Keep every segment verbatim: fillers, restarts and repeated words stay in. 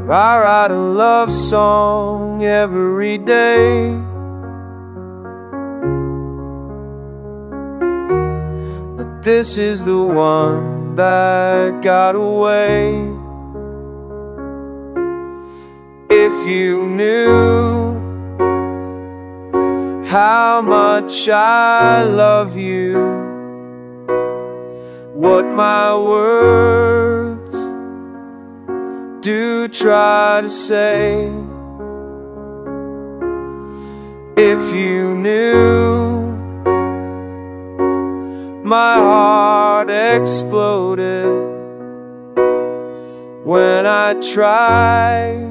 I write a love song every day. But this is the one that got away. If you knew how much I love you, what my words do try to say. If you knew my heart exploded when I tried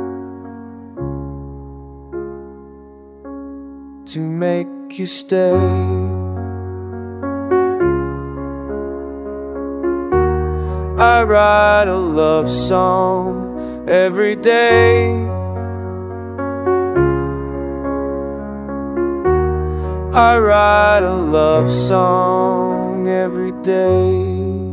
to make you stay. I write a love song every day. I write a love song every day.